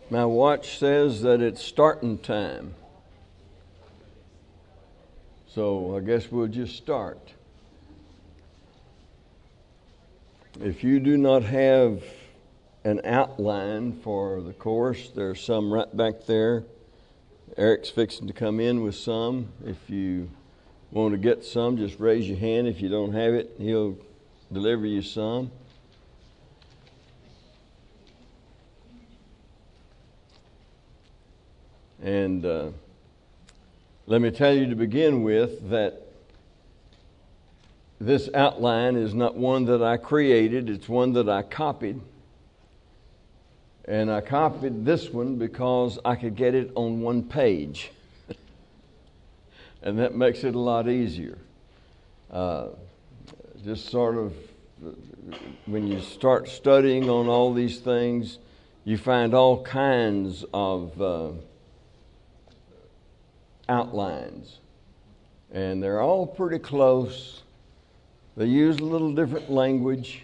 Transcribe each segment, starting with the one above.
My watch says that it's starting time. So I guess we'll just start. If you do not have an outline for the course, there's some right back there. Eric's fixing to come in with some. If you want to get some, just raise your hand. If you don't have it, he'll deliver you some. And let me tell you to begin with that this outline is not one that I created, it's one that I copied. And I copied this one because I could get it on one page. And that makes it a lot easier. Just sort of, when you start studying on all these things, you find all kinds of outlines. And they're all pretty close. They use a little different language.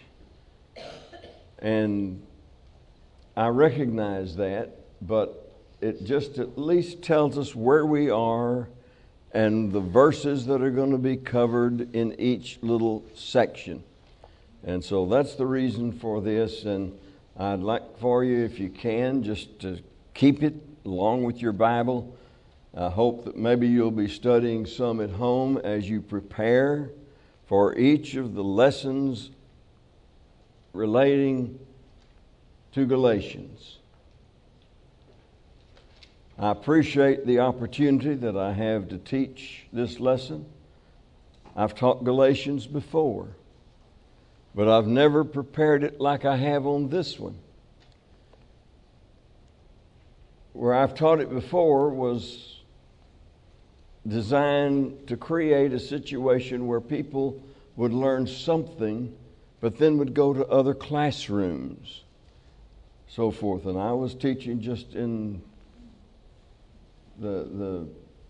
And I recognize that, but it just at least tells us where we are and the verses that are going to be covered in each little section. And so that's the reason for this. And I'd like for you, if you can, just to keep it along with your Bible. I hope that maybe you'll be studying some at home as you prepare for each of the lessons relating to Galatians. I appreciate the opportunity that I have to teach this lesson. I've taught Galatians before, but I've never prepared it like I have on this one. Where I've taught it before was designed to create a situation where people would learn something, but then would go to other classrooms, so forth. And I was teaching just in the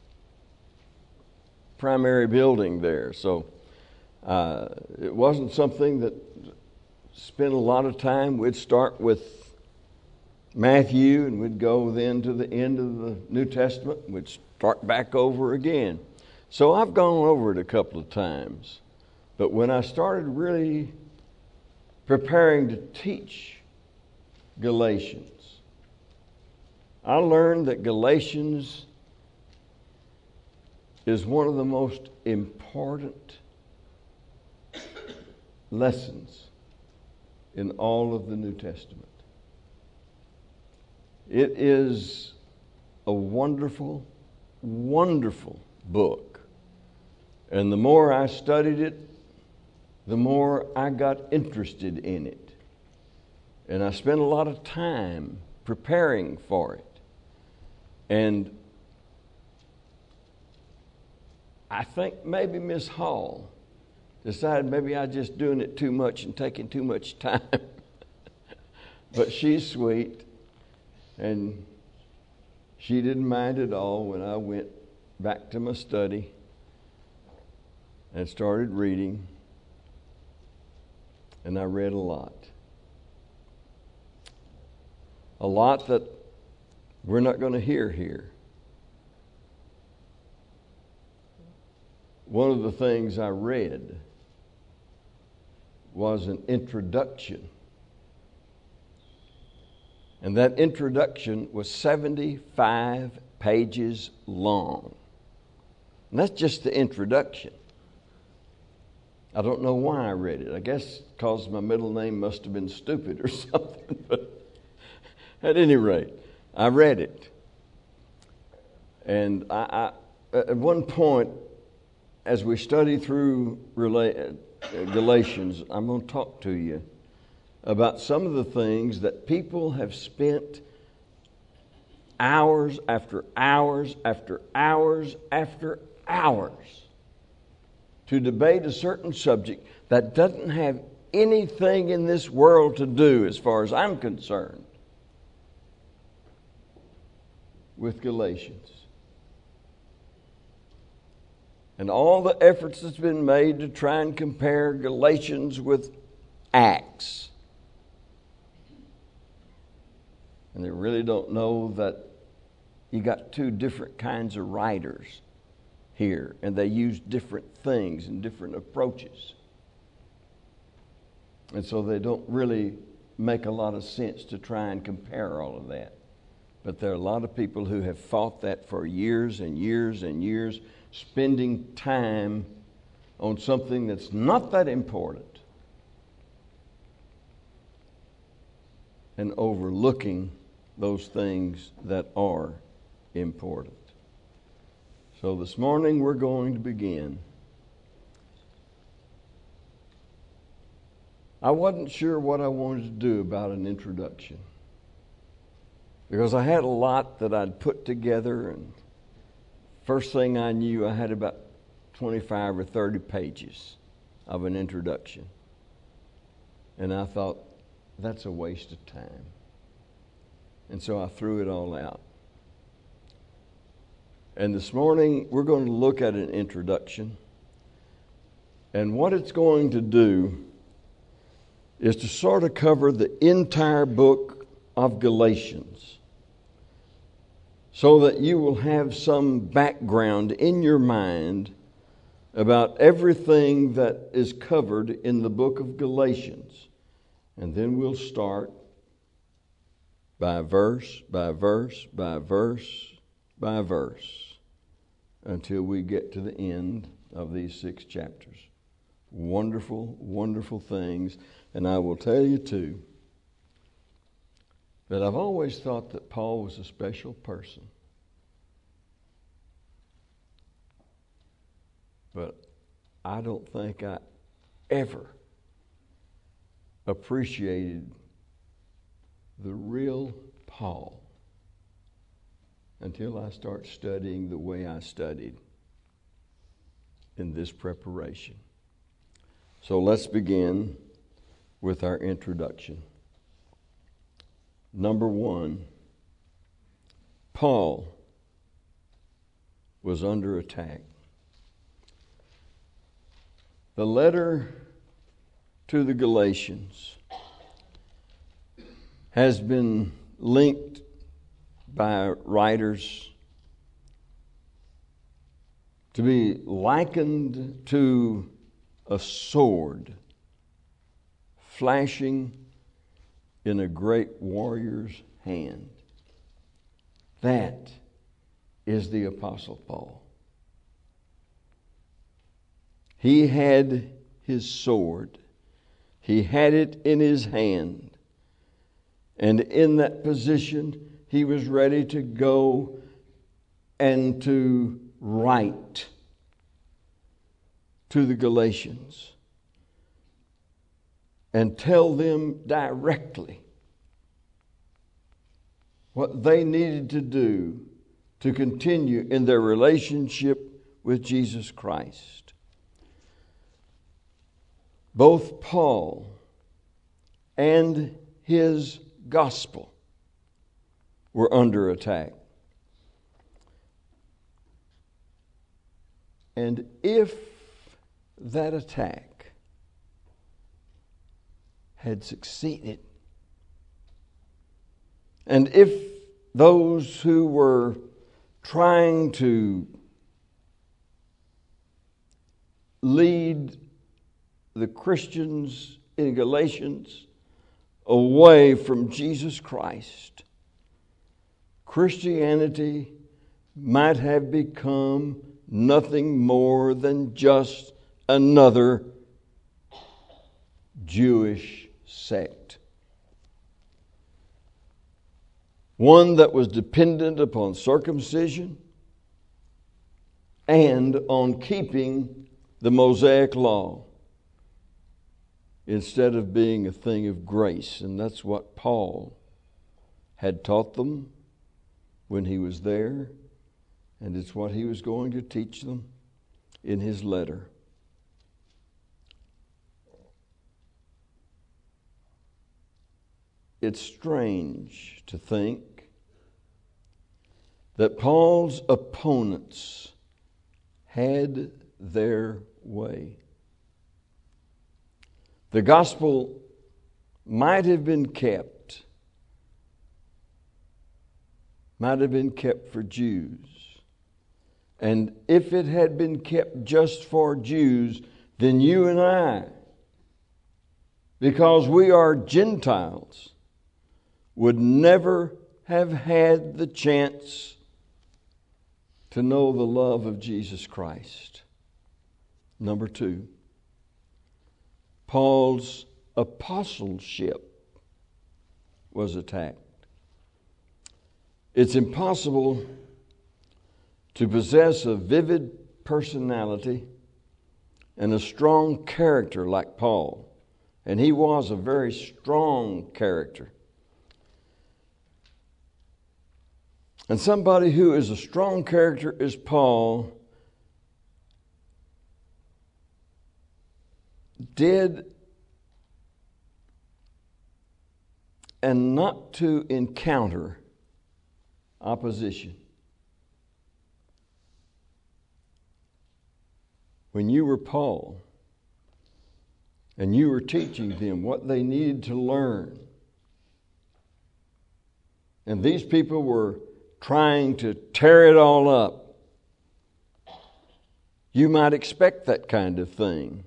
primary building there. So it wasn't something that spent a lot of time. We'd start with Matthew and we'd go then to the end of the New Testament. We'd start back over again. So I've gone over it a couple of times. But when I started really preparing to teach Galatians, I learned that Galatians is one of the most important lessons in all of the New Testament. It is a wonderful, wonderful book. And the more I studied it, the more I got interested in it. And I spent a lot of time preparing for it. And I think maybe Miss Hall decided maybe I was just doing it too much and taking too much time. But she's sweet, and she didn't mind at all when I went back to my study and started reading. And I read a lot. A lot that we're not going to hear here. One of the things I read was an introduction. And that introduction was 75 pages long. And that's just the introduction. I don't know why I read it. I guess because my middle name must have been stupid or something. But at any rate, I read it. And I at one point, as we study through Galatians, I'm going to talk to you about some of the things that people have spent hours after hours after hours after hours to debate a certain subject that doesn't have anything in this world to do, as far as I'm concerned, with Galatians. And all the efforts that's been made to try and compare Galatians with Acts. And they really don't know that you got two different kinds of writers here, and they use different things and different approaches. And so they don't really make a lot of sense to try and compare all of that. But there are a lot of people who have fought that for years and years and years, spending time on something that's not that important and overlooking those things that are important. So this morning we're going to begin. I wasn't sure what I wanted to do about an introduction, because I had a lot that I'd put together, and first thing I knew, I had about 25 or 30 pages of an introduction. And I thought, that's a waste of time. And so I threw it all out. And this morning, we're going to look at an introduction. And what it's going to do is to sort of cover the entire book of Galatians, so that you will have some background in your mind about everything that is covered in the book of Galatians. And then we'll start by verse, by verse, by verse, by verse, until we get to the end of these 6 chapters. Wonderful, wonderful things. And I will tell you too, that I've always thought that Paul was a special person. But I don't think I ever appreciated the real Paul until I start studying the way I studied in this preparation. So let's begin with our introduction. Number 1, Paul was under attack. The letter to the Galatians has been linked by writers to be likened to a sword flashing in a great warrior's hand. That is the Apostle Paul. He had his sword. He had it in his hand. And in that position, he was ready to go and to write to the Galatians and tell them directly what they needed to do to continue in their relationship with Jesus Christ. Both Paul and his gospel were under attack. And if that attack had succeeded, and if those who were trying to lead the Christians in Galatians away from Jesus Christ, Christianity might have become nothing more than just another Jewish sect. One that was dependent upon circumcision and on keeping the Mosaic law, instead of being a thing of grace. And that's what Paul had taught them when he was there, and it's what he was going to teach them in his letter. It's strange to think that Paul's opponents had their way. The gospel might have been kept might have been kept for Jews. And if it had been kept just for Jews, then you and I, because we are Gentiles, would never have had the chance to know the love of Jesus Christ. Number 2, Paul's apostleship was attacked. It's impossible to possess a vivid personality and a strong character like Paul. And he was a very strong character. And somebody who is a strong character as Paul did and not to encounter opposition. When you were Paul and you were teaching them what they needed to learn, and these people were trying to tear it all up, you might expect that kind of thing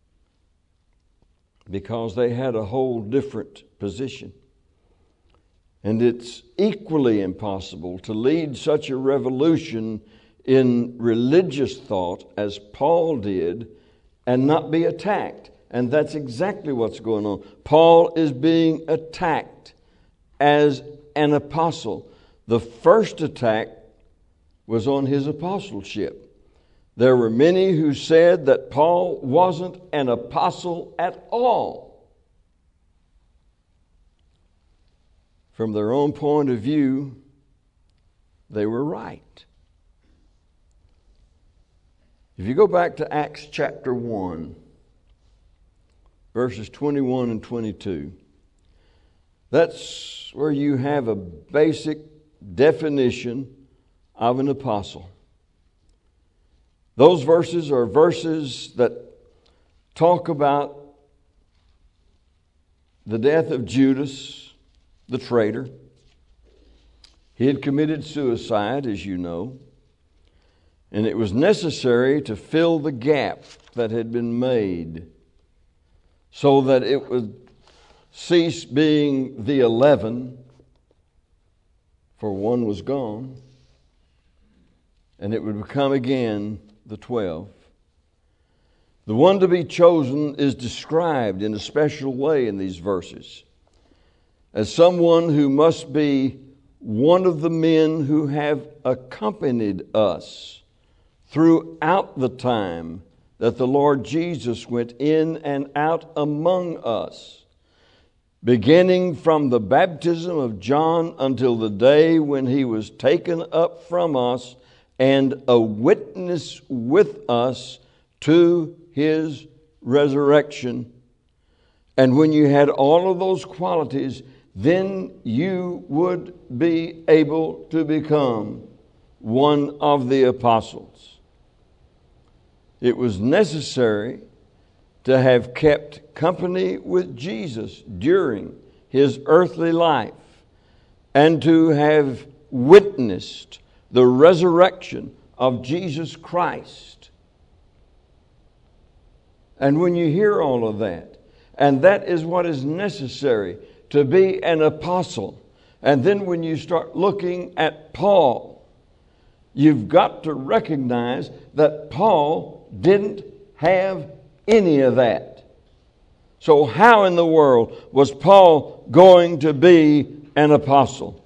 because they had a whole different position. And it's equally impossible to lead such a revolution in religious thought as Paul did and not be attacked. And that's exactly what's going on. Paul is being attacked as an apostle. The first attack was on his apostleship. There were many who said that Paul wasn't an apostle at all. From their own point of view, they were right. If you go back to Acts chapter 1, verses 21 and 22, that's where you have a basic definition of an apostle. Those verses are verses that talk about the death of Judas, the traitor. He had committed suicide, as you know, and it was necessary to fill the gap that had been made so that it would cease being the 11, for one was gone, and it would become again the 12. The one to be chosen is described in a special way in these verses as someone who must be one of the men who have accompanied us throughout the time that the Lord Jesus went in and out among us, beginning from the baptism of John until the day when he was taken up from us and a witness with us to his resurrection. And when you had all of those qualities, then you would be able to become one of the apostles. It was necessary to have kept company with Jesus during his earthly life and to have witnessed the resurrection of Jesus Christ. And when you hear all of that, and that is what is necessary to be an apostle, and then when you start looking at Paul, you've got to recognize that Paul didn't have any of that. So how in the world was Paul going to be an apostle?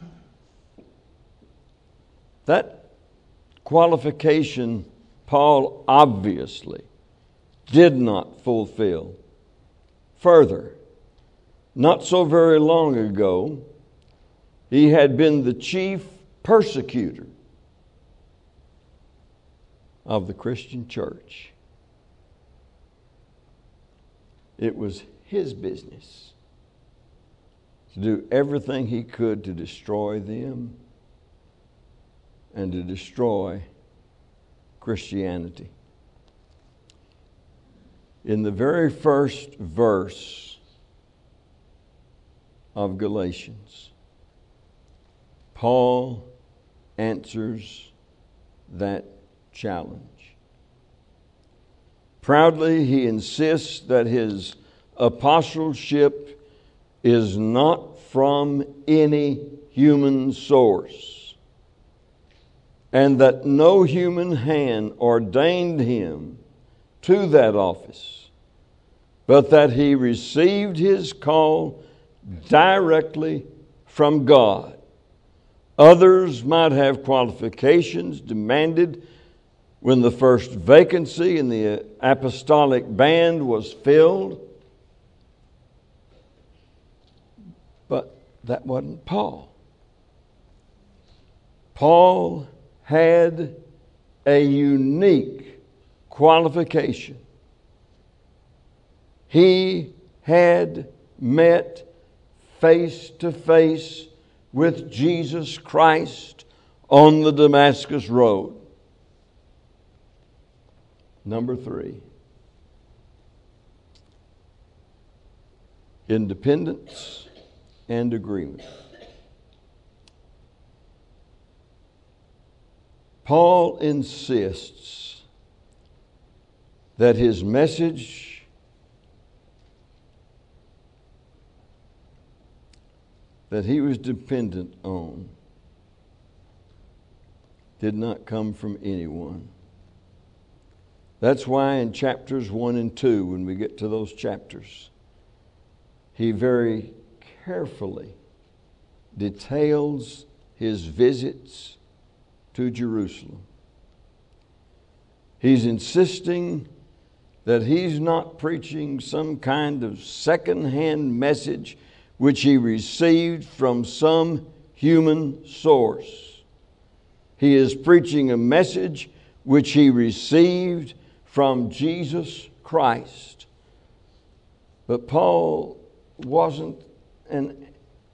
That qualification Paul obviously did not fulfill. Further, not so very long ago, he had been the chief persecutor of the Christian church. It was his business to do everything he could to destroy them and to destroy Christianity. In the very first verse of Galatians, Paul answers that challenge. Proudly, he insists that his apostleship is not from any human source, and that no human hand ordained him to that office, but that he received his call directly from God. Others might have qualifications demanded when the first vacancy in the apostolic band was filled, but that wasn't Paul. Paul had a unique qualification. He had met face to face with Jesus Christ on the Damascus Road. Number 3, independence and agreement. Paul insists that his message that he was dependent on did not come from anyone. That's why in chapters 1 and 2, when we get to those chapters, he very carefully details his visits to Jerusalem. He's insisting that he's not preaching some kind of second-hand message which he received from some human source. He is preaching a message which he received from Jesus Christ. But Paul wasn't an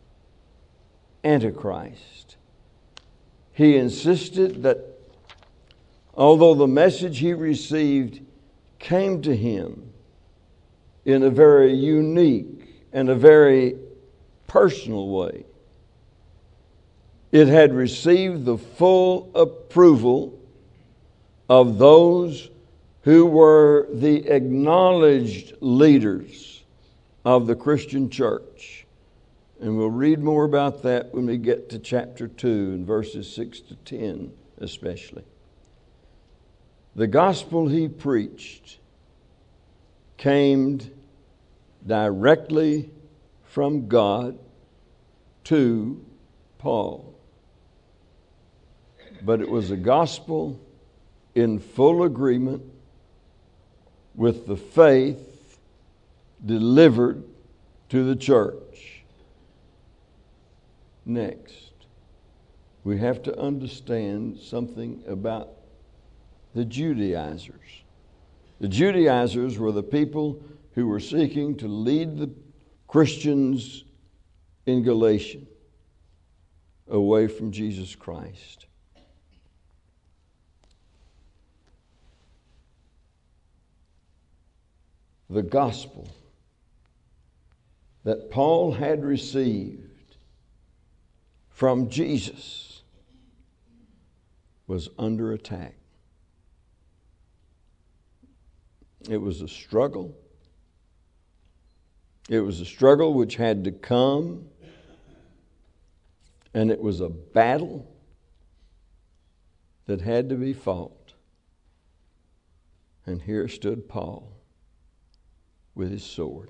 antichrist. He insisted that although the message he received came to him in a very unique and a very personal way, it had received the full approval of those who were the acknowledged leaders of the Christian church. And we'll read more about that when we get to chapter 2 and verses 6 to 10 especially. The gospel he preached came directly from God to Paul. But it was a gospel in full agreement with the faith delivered to the church. Next, we have to understand something about the Judaizers. The Judaizers were the people who were seeking to lead the Christians in Galatia away from Jesus Christ. The gospel that Paul had received from Jesus was under attack. It was a struggle. It was a struggle which had to come, and it was a battle that had to be fought. And here stood Paul with his sword.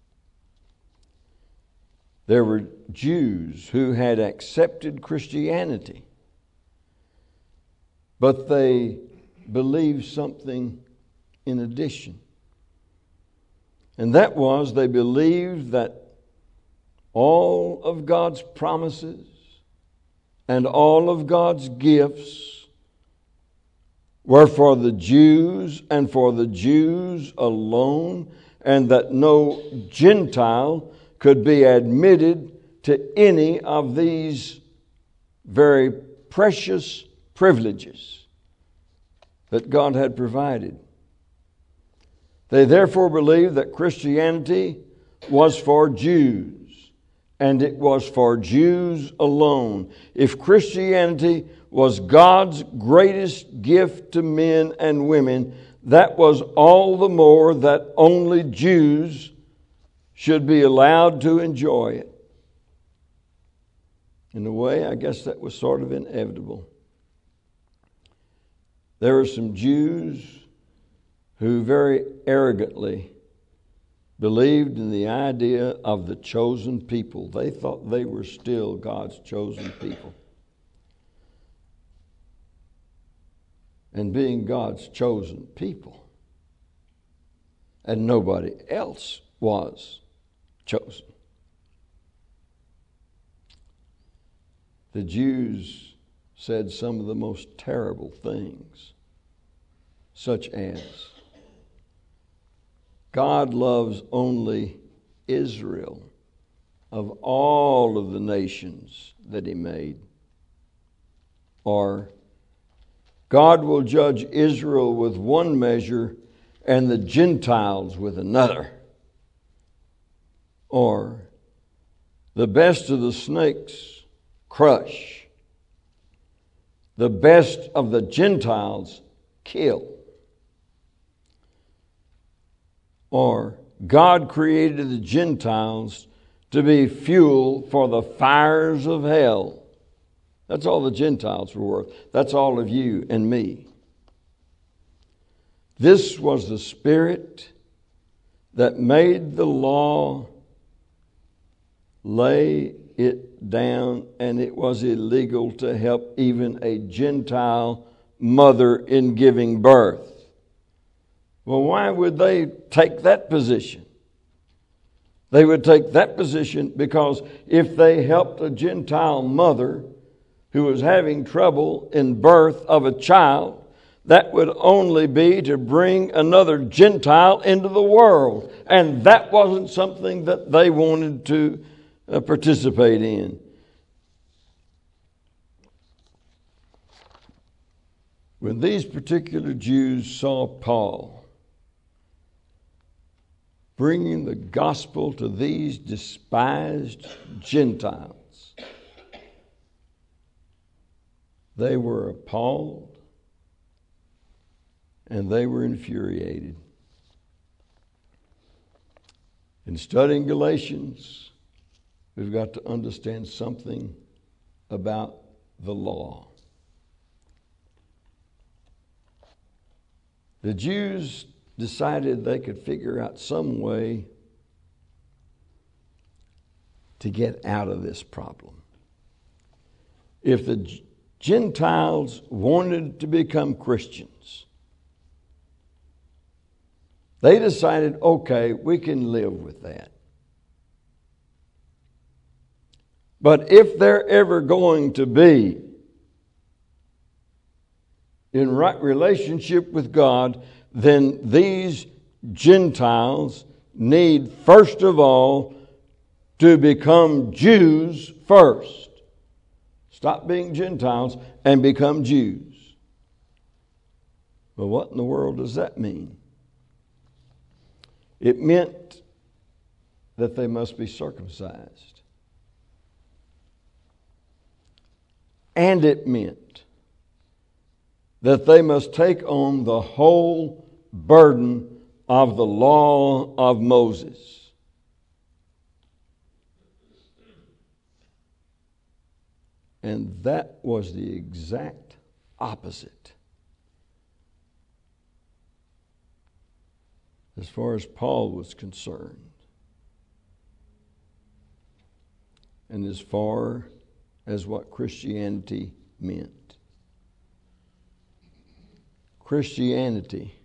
There were Jews who had accepted Christianity, but they believed something in addition. And that was, they believed that all of God's promises and all of God's gifts were for the Jews and for the Jews alone, and that no Gentile could be admitted to any of these very precious privileges that God had provided. They therefore believed that Christianity was for Jews and it was for Jews alone. If Christianity was God's greatest gift to men and women, that was all the more that only Jews should be allowed to enjoy it. In a way, I guess that was sort of inevitable. There were some Jews who very arrogantly believed in the idea of the chosen people. They thought they were still God's chosen people. And being God's chosen people, and nobody else was chosen. The Jews said some of the most terrible things, such as, God loves only Israel of all of the nations that He made. Or, God will judge Israel with one measure and the Gentiles with another. Or, the best of the snakes crush, the best of the Gentiles kill. Or, God created the Gentiles to be fuel for the fires of hell. That's all the Gentiles were worth. That's all of you and me. This was the spirit that made the law lay it down, and it was illegal to help even a Gentile mother in giving birth. Well, why would they take that position? They would take that position because if they helped a Gentile mother who was having trouble in birth of a child, that would only be to bring another Gentile into the world. And that wasn't something that they wanted to participate in. When these particular Jews saw Paul bringing the gospel to these despised Gentiles, they were appalled and they were infuriated. In studying Galatians, we've got to understand something about the law. The Jews decided they could figure out some way to get out of this problem. If the Gentiles wanted to become Christians, they decided, okay, we can live with that. But if they're ever going to be in right relationship with God, then these Gentiles need, first of all, to become Jews first. Stop being Gentiles and become Jews. Well, what in the world does that mean? It meant that they must be circumcised. And it meant that they must take on the whole burden of the law of Moses. And that was the exact opposite. As far as Paul was concerned, and as far as what Christianity meant. Christianity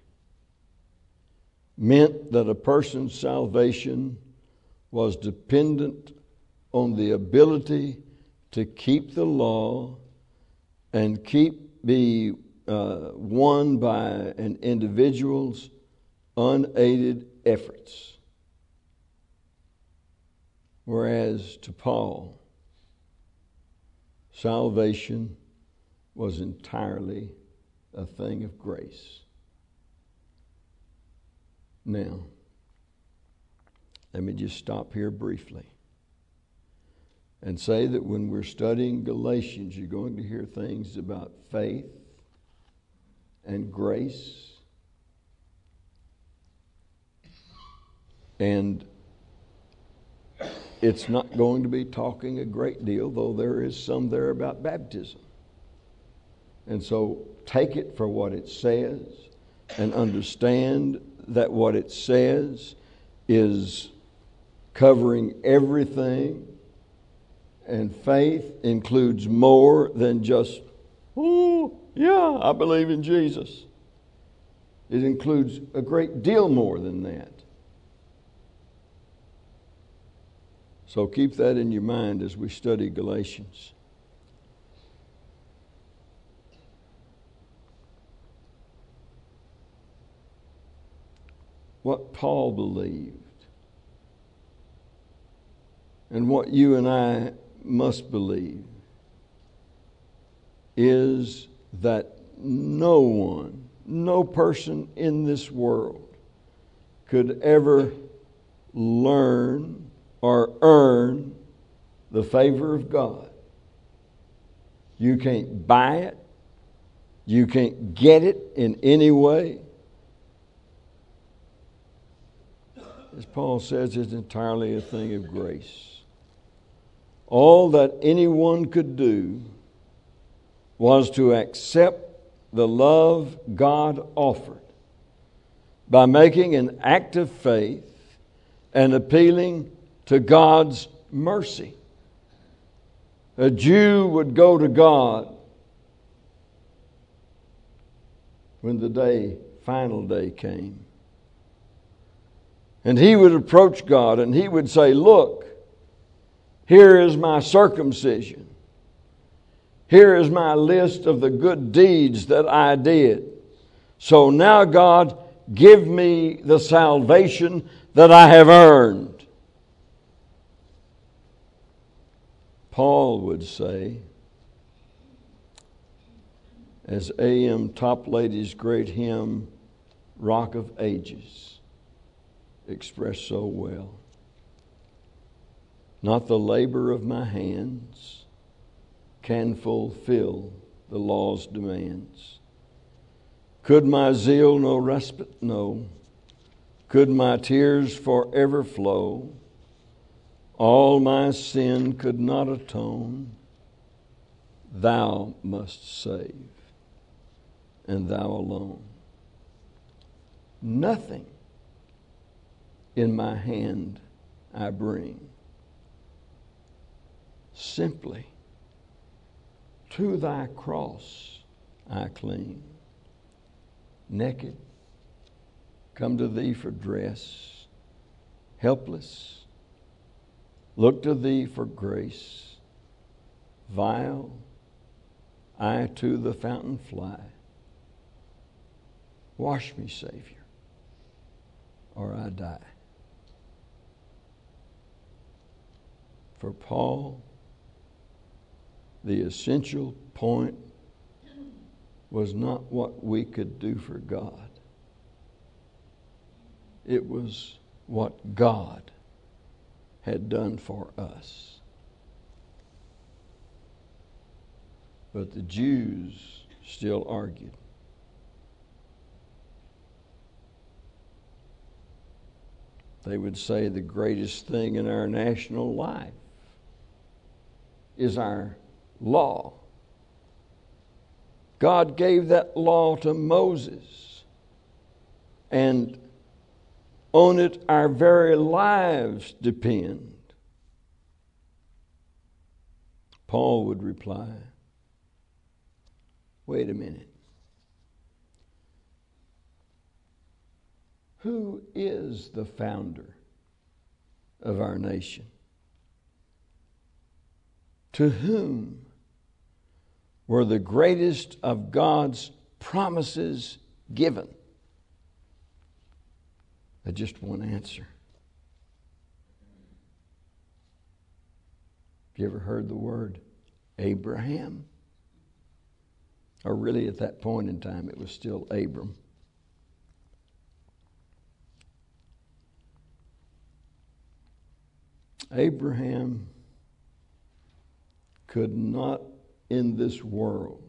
meant that a person's salvation was dependent on the ability to keep the law and be won by an individual's unaided efforts. Whereas to Paul, salvation was entirely a thing of grace. Now, let me just stop here briefly. and say that when we're studying Galatians, you're going to hear things about faith and grace and it's not going to be talking a great deal, though there is some there about baptism. And so take it for what it says and understand that what it says is covering everything. And faith includes more than just, oh, yeah, I believe in Jesus. It includes a great deal more than that. So keep that in your mind as we study Galatians. What Paul believed and what you and I must believe is that no one, no person in this world could ever learn or earn the favor of God. You can't buy it. You can't get it in any way. As Paul says, it's entirely a thing of grace. All that anyone could do was to accept the love God offered by making an act of faith and appealing to God's mercy. A Jew would go to God when the final day came. And he would approach God and he would say, look, here is my circumcision. Here is my list of the good deeds that I did. So now, God, give me the salvation that I have earned. Paul would say, as A.M. Toplady's great hymn, Rock of Ages, expressed so well, not the labor of my hands can fulfill the law's demands. Could my zeal no respite know? Could my tears forever flow? All my sin could not atone. Thou must save, and thou alone. Nothing in my hand I bring. Simply to thy cross I cling. Naked, come to thee for dress. Helpless, look to thee for grace. Vile, I to the fountain fly. Wash me, Savior, or I die. For Paul, the essential point was not what we could do for God. It was what God had done for us. But the Jews still argued. They would say the greatest thing in our national life is our law. God gave that law to Moses, and on it our very lives depend. Paul would reply, wait a minute. Who is the founder of our nation? To whom were the greatest of God's promises given? I just want to answer. Have you ever heard the word Abraham? Or really at that point in time it was still Abram. Abraham could not in this world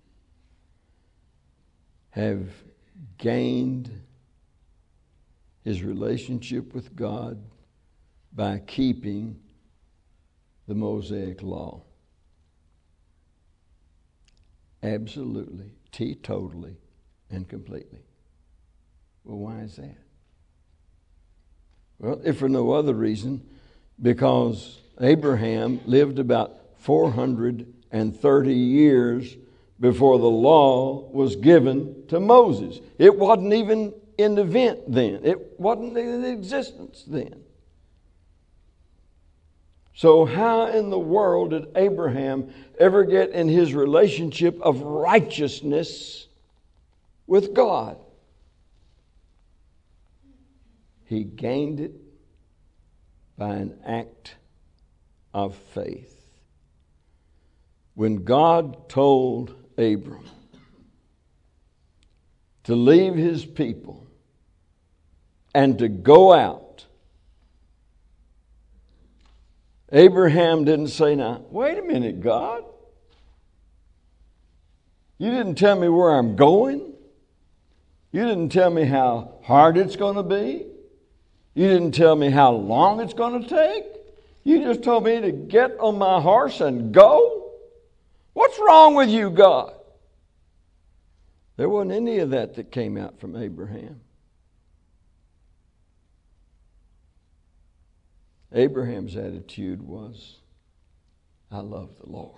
have gained his relationship with God by keeping the Mosaic law. Absolutely, teetotally, and completely. Well, why is that? Well, if for no other reason, because Abraham lived about 430 years before the law was given to Moses. It wasn't even in event then. It wasn't in existence then. So how in the world did Abraham ever get in his relationship of righteousness with God? He gained it by an act of faith. When God told Abram to leave his people and to go out, Abraham didn't say, now, wait a minute, God. You didn't tell me where I'm going. You didn't tell me how hard it's going to be. You didn't tell me how long it's going to take. You just told me to get on my horse and go. What's wrong with you, God? There wasn't any of that came out from Abraham. Abraham's attitude was, I love the Lord.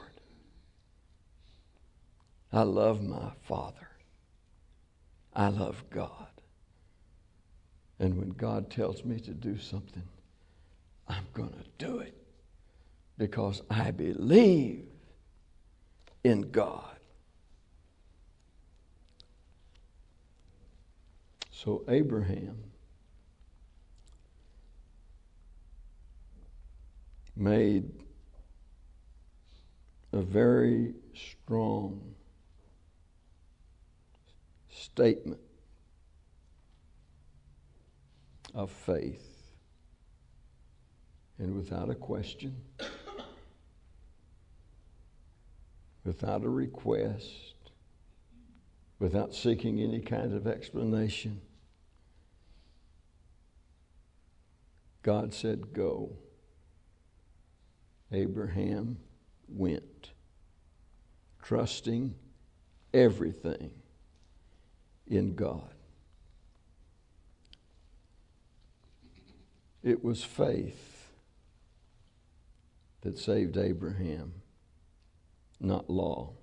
I love my Father. I love God. And when God tells me to do something, I'm going to do it because I believe in God. So Abraham made a very strong statement of faith. And without a question, without a request, without seeking any kind of explanation, God said, go. Abraham went, trusting everything in God. It was faith that saved Abraham, not law.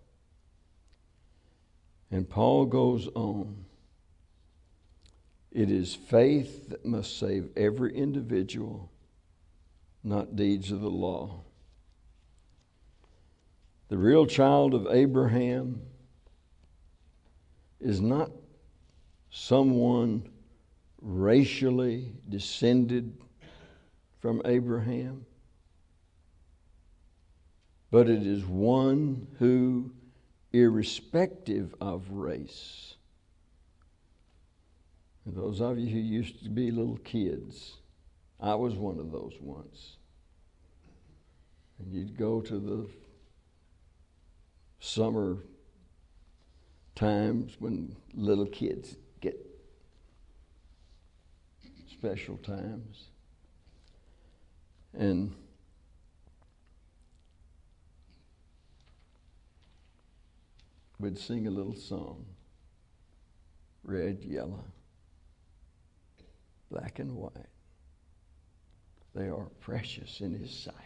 And Paul goes on. It is faith that must save every individual, not deeds of the law. The real child of Abraham is not someone racially descended from Abraham, but it is one who, irrespective of race, and those of you who used to be little kids, I was one of those once, and you'd go to the summer times when little kids get special times, and we'd sing a little song, red, yellow, black and white. They are precious in His sight.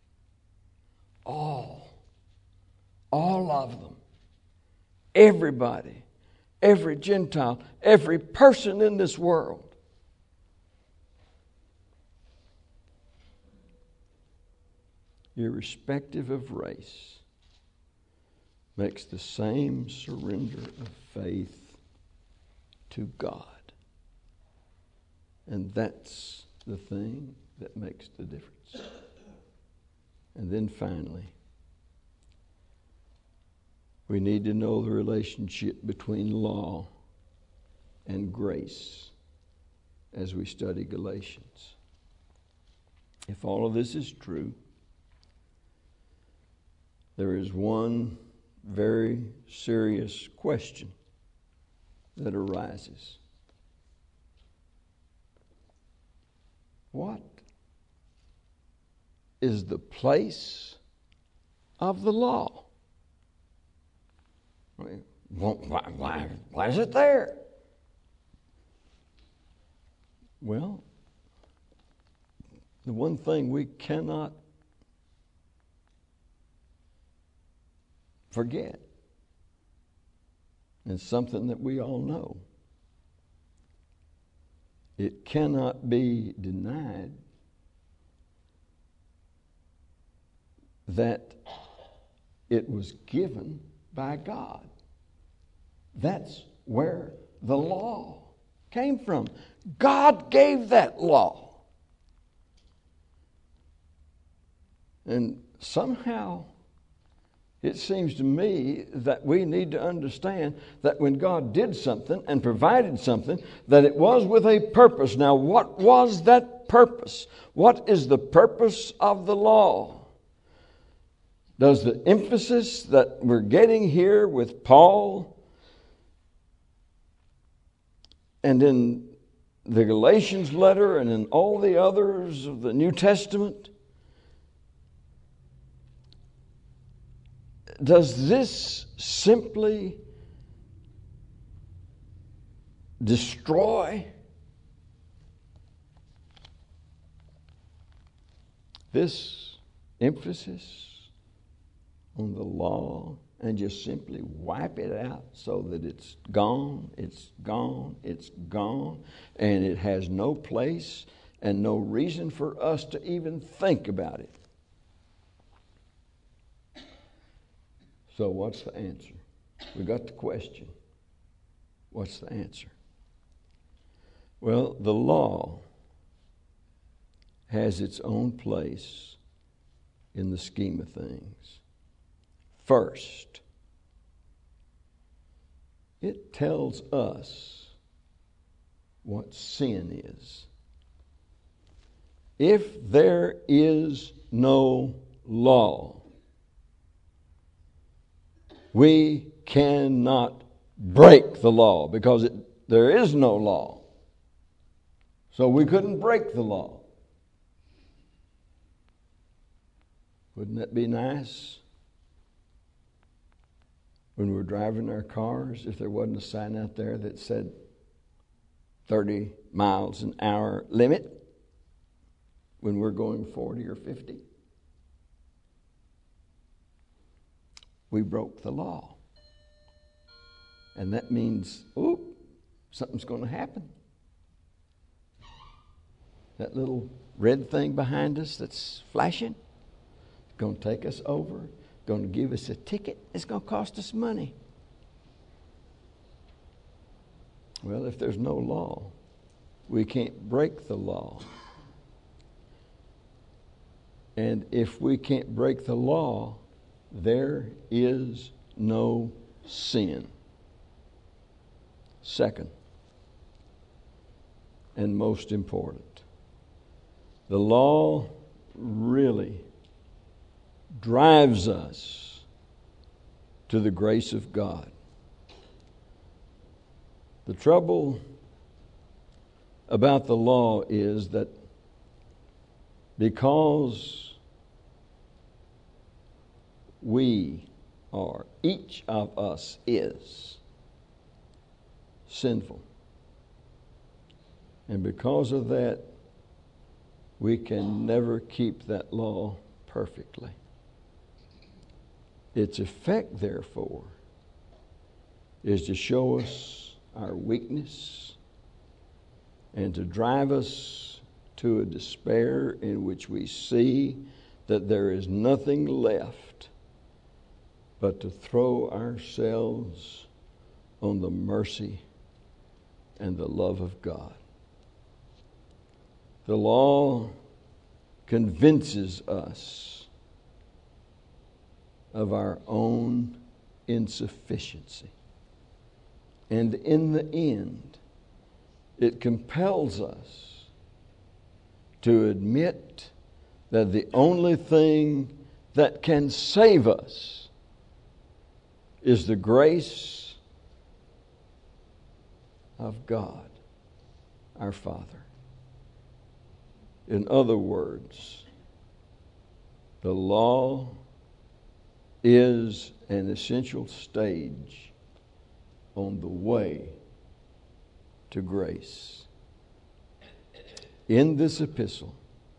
All of them. Everybody, every Gentile, every person in this world. Irrespective of race, makes the same surrender of faith to God. And that's the thing that makes the difference. And then finally, we need to know the relationship between law and grace as we study Galatians. If all of this is true, there is one very serious question that arises. What is the place of the law? Why is it there? Well, the one thing we cannot forget, and something that we all know, it cannot be denied that it was given by God. That's where the law came from. God gave that law. And somehow it seems to me that we need to understand that when God did something and provided something, that it was with a purpose. Now, what was that purpose? What is the purpose of the law? Does the emphasis that we're getting here with Paul and in the Galatians letter and in all the others of the New Testament, does this simply destroy this emphasis on the law and just simply wipe it out so that it's gone, it's gone, it's gone, and it has no place and no reason for us to even think about it? So what's the answer? We got the question. What's the answer? Well, the law has its own place in the scheme of things. First, it tells us what sin is. If there is no law, we cannot break the law because there is no law. So we couldn't break the law. Wouldn't that be nice? When we're driving our cars, if there wasn't a sign out there that said 30 miles an hour limit when we're going 40 or 50. We broke the law. And that means, something's going to happen. That little red thing behind us that's flashing, it's going to take us over, going to give us a ticket. It's going to cost us money. Well, if there's no law, we can't break the law. And if we can't break the law, there is no sin. Second, and most important, the law really drives us to the grace of God. The trouble about the law is that because each of us is sinful, and because of that, we can never keep that law perfectly. Its effect, therefore, is to show us our weakness and to drive us to a despair in which we see that there is nothing left but to throw ourselves on the mercy and the love of God. The law convinces us of our own insufficiency. And in the end, it compels us to admit that the only thing that can save us is the grace of God, our Father. In other words, the law is an essential stage on the way to grace. In this epistle,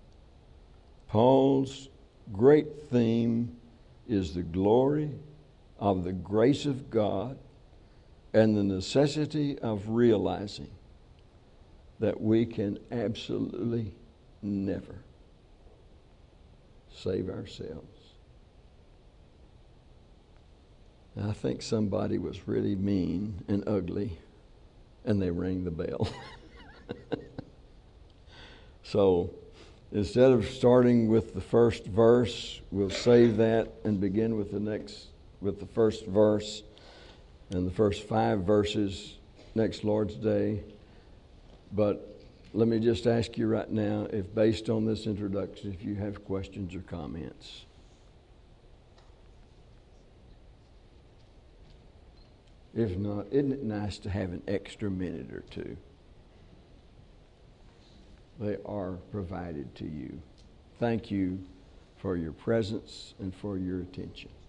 Paul's great theme is the glory of the grace of God and the necessity of realizing that we can absolutely never save ourselves. I think somebody was really mean and ugly, and they rang the bell. So instead of starting with the first verse, we'll save that and begin with the first verse and the first 5 verses next Lord's Day. But let me just ask you right now, if based on this introduction, if you have questions or comments. If not, isn't it nice to have an extra minute or two? They are provided to you. Thank you for your presence and for your attention.